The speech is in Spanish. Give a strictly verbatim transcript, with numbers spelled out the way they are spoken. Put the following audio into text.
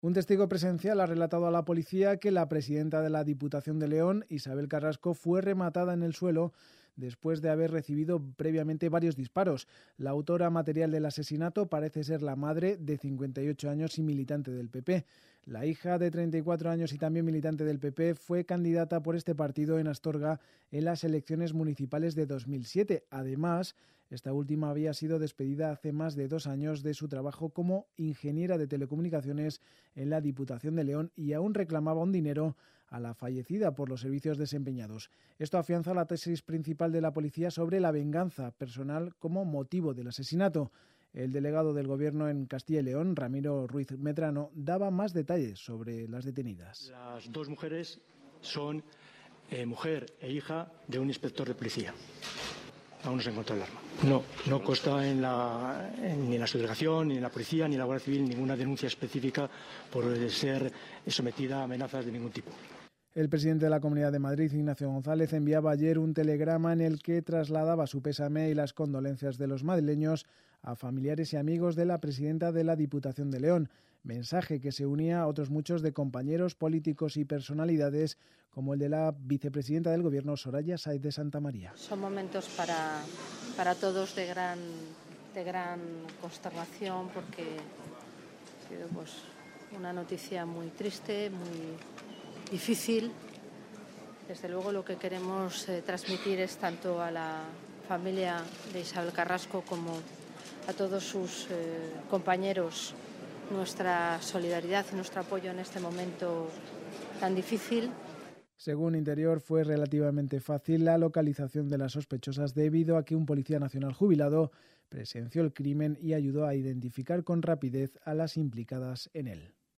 Un testigo presencial ha relatado a la policía que la presidenta de la Diputación de León, Isabel Carrasco, fue rematada en el suelo después de haber recibido previamente varios disparos. La autora material del asesinato parece ser la madre, de cincuenta y ocho años y militante del P P. La hija, de treinta y cuatro años y también militante del P P, fue candidata por este partido en Astorga en las elecciones municipales de dos mil siete. Además, esta última había sido despedida hace más de dos años de su trabajo como ingeniera de telecomunicaciones en la Diputación de León y aún reclamaba un dinero a la fallecida por los servicios desempeñados. Esto afianza la tesis principal de la policía sobre la venganza personal como motivo del asesinato. El delegado del Gobierno en Castilla y León, Ramiro Ruiz Medrano, daba más detalles sobre las detenidas. Las dos mujeres son eh, mujer e hija de un inspector de policía. Aún no se encontró el arma. No, no consta en la, en, ni en la subdelegación, ni en la policía, ni en la Guardia Civil ninguna denuncia específica por ser sometida a amenazas de ningún tipo. El presidente de la Comunidad de Madrid, Ignacio González, enviaba ayer un telegrama en el que trasladaba su pésame y las condolencias de los madrileños a familiares y amigos de la presidenta de la Diputación de León. Mensaje que se unía a otros muchos de compañeros políticos y personalidades, como el de la vicepresidenta del Gobierno, Soraya Sáez de Santamaría. Son momentos para, para todos de gran, de gran consternación, porque ha sido pues, una noticia muy triste, muy difícil. Desde luego lo que queremos eh, transmitir es tanto a la familia de Isabel Carrasco como a todos sus eh, compañeros nuestra solidaridad y nuestro apoyo en este momento tan difícil. Según Interior, fue relativamente fácil la localización de las sospechosas debido a que un policía nacional jubilado presenció el crimen y ayudó a identificar con rapidez a las implicadas en él.